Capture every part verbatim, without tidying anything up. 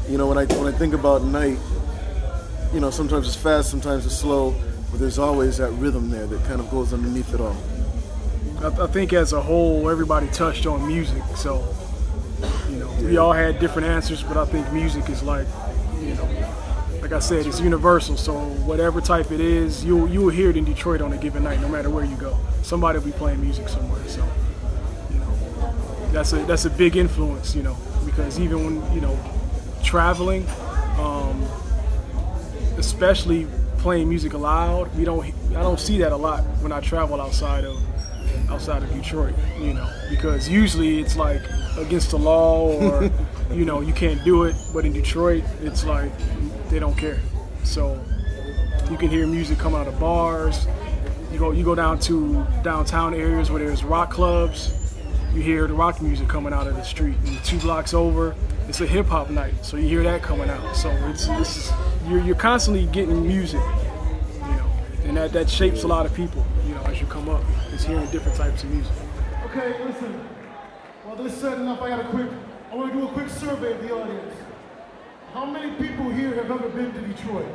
You know, when I when I think about night, you know, sometimes it's fast, sometimes it's slow, but there's always that rhythm there that kind of goes underneath it all. I, I think as a whole, everybody touched on music, so you know, yeah. we all had different answers, but I think music is like, you know, like I said, it's universal. So whatever type it is, you you will hear it in Detroit on a given night, no matter where you go. Somebody will be playing music somewhere. So you know, that's a that's a big influence, you know, because even when you know traveling, um, especially playing music aloud, we don't I don't see that a lot when I travel outside of outside of Detroit, you know, because usually it's like against the law or you know you can't do it, but in Detroit it's like they don't care. So you can hear music come out of bars. You go you go down to downtown areas where there's rock clubs, you hear the rock music coming out of the street. And two blocks over, it's a hip hop night, so you hear that coming out. So it's this is you're you're constantly getting music, you know, and that, that shapes a lot of people, you know, as you come up. It's hearing different types of music. Okay, listen. While they're setting up, I got a quick. I want to do a quick survey of the audience. How many people here have ever been to Detroit?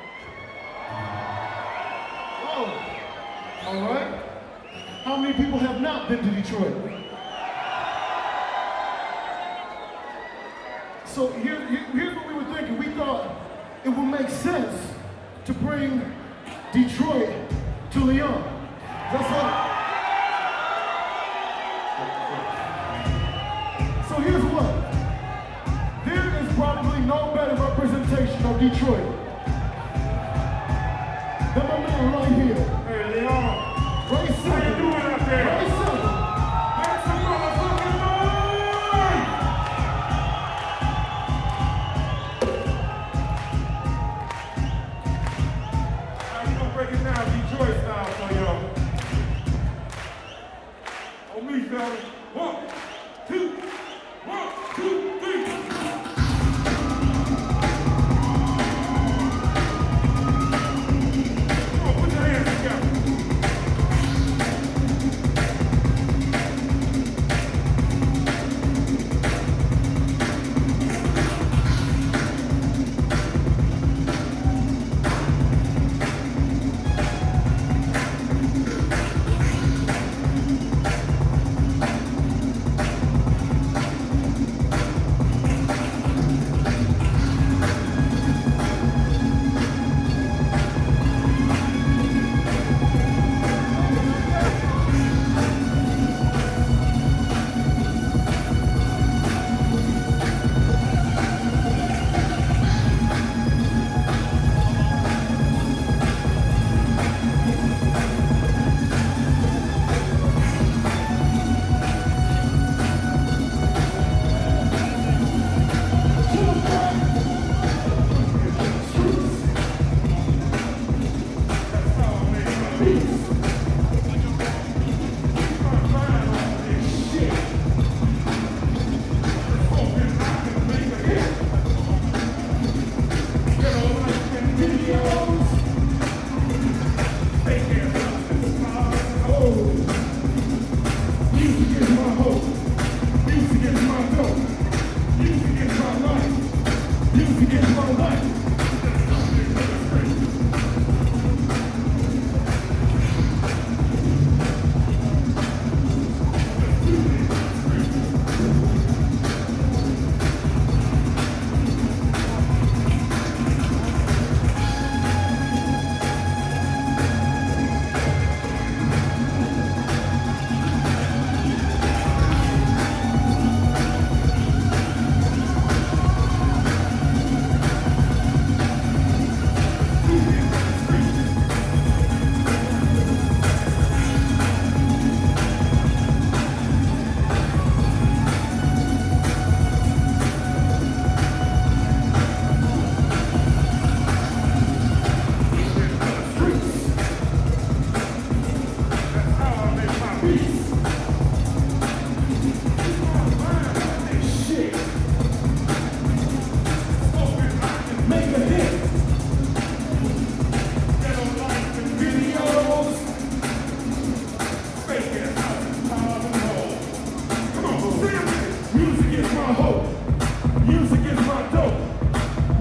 Oh, all right. How many people have not been to Detroit? So here, here, here's what we were thinking. We thought it would make sense to bring Detroit to Lyon. That's what. So here's what. There is probably no better representation of Detroit than my man right here. Hey, Leon. Ray Silver. How you doing out there? Ray Silver. Make some motherfucking noise! How you gonna break it down Detroit style for y'all? On me, fellas. One, two, one, two, three. Come on, put your hands together.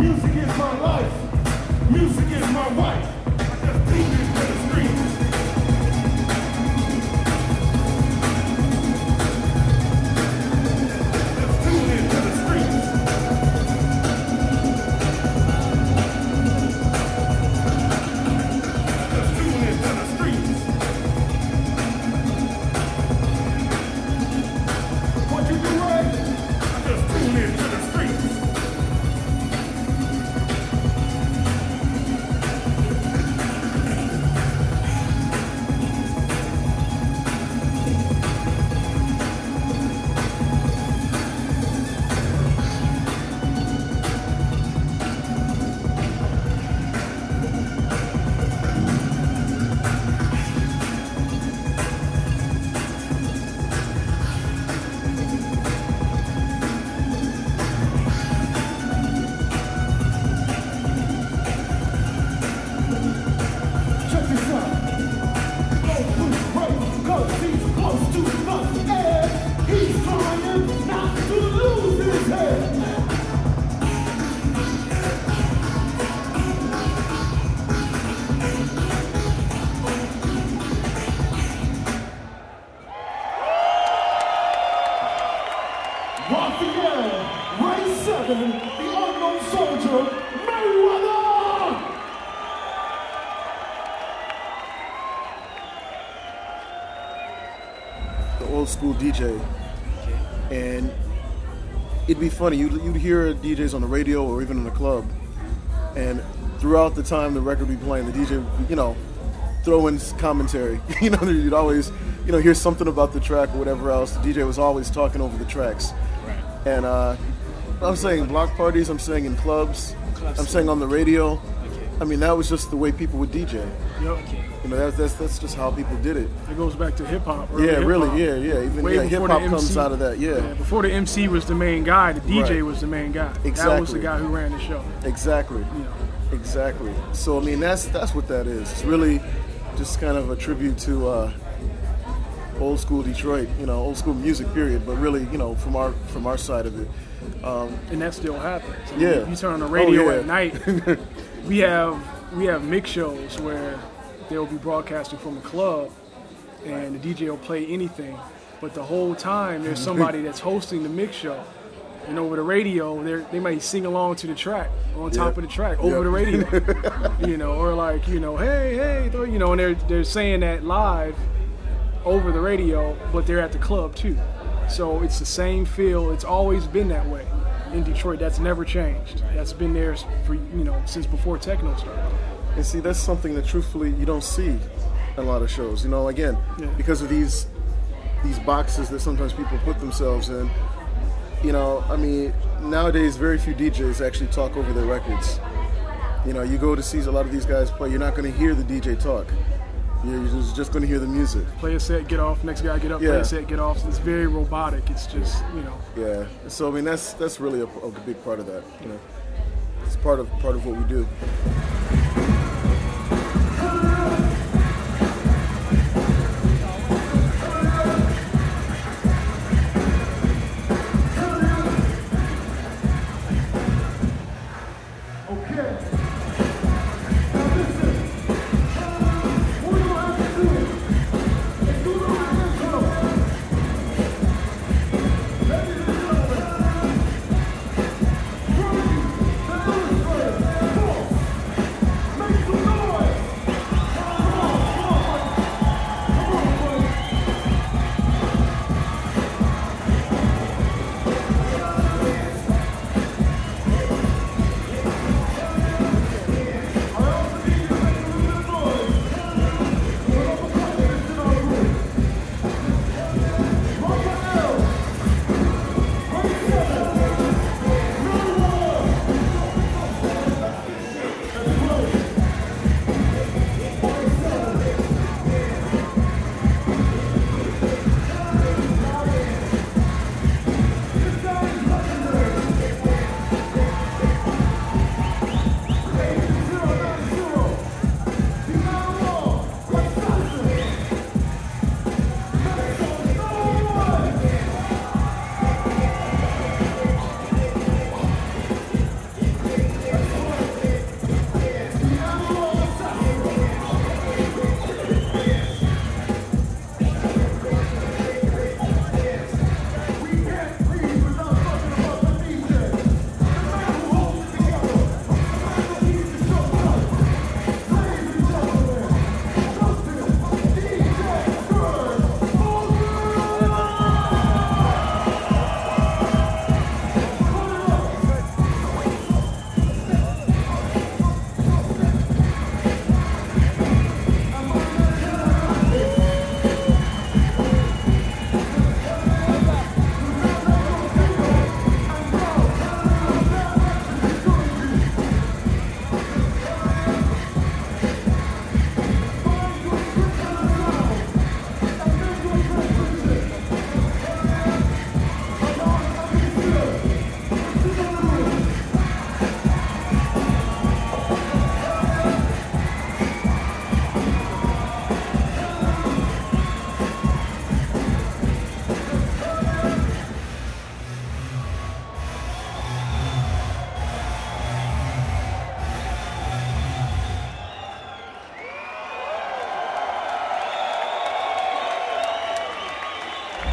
Music is my life. Music is my wife. I just tune into the streets. Just tune into the streets. Just tune into the streets. What you do, right? Just tune into the streets. Check this out. Go to break, cause he's close to the edge. He's trying not to lose his head. Raphael, Ray seven, the unknown soldier, Mayweather! The old school D J, and it'd be funny. You'd, you'd hear D Js on the radio or even in the club, and throughout the time the record would be playing, the D J would, you know, throw in commentary. You know, you'd always, you know, hear something about the track or whatever else. The D J was always talking over the tracks. Right. And uh, I'm saying block parties, I'm saying in clubs, Clubs. I'm saying on the radio. Okay. I mean, that was just the way people would D J. Yep. Okay. You know, that's that's, that's just how people did it. It goes back to hip hop. Yeah, really, yeah, yeah. Even Way yeah, hip before hop the comes M C. out of that. Yeah, Before the M C was the main guy, the D J Right. was the main guy. That was Exactly. the guy who ran the show. exactly. You know. Exactly. So I mean, that's that's what that is. It's really just kind of a tribute to uh, old school Detroit, you know, old school music, period. But really, you know, from our from our side of it. Um, And that still happens. I mean, Yeah. if you turn on the radio Oh, yeah. at night, we have we have mix shows where they'll be broadcasting from a club, and the D J will play anything, but the whole time there's somebody that's hosting the mix show. And over the radio, they they might sing along to the track on top Yep. of the track over Yep. the radio, you know, or like you know, hey, hey, throw- you know, and they're they're saying that live over the radio, but they're at the club too. So it's the same feel. It's always been that way in Detroit. That's never changed. That's been there for you know since before techno started. And see, that's something that truthfully you don't see in a lot of shows. You know, again, Yeah. because of these these boxes that sometimes people put themselves in. You know, I mean, nowadays very few D Js actually talk over their records. You know, you go to see a lot of these guys play, you're not going to hear the D J talk. You're just- just going to hear the music. Play a set, get off. Next guy, get up. Play Yeah. a set, get off. It's very robotic. It's just you know. Yeah. So I mean, that's that's really a, a big part of that. You know, it's part of part of what we do. Okay. Now listen. What you have to do is do the right intro. Ladies and gentlemen, Rudy, the illustrator, Paul, make some noise. Come on, come on, come on, buddy.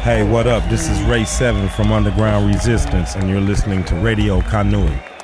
Hey, what up? This is Ray seven from Underground Resistance, and you're listening to Radio Kanui.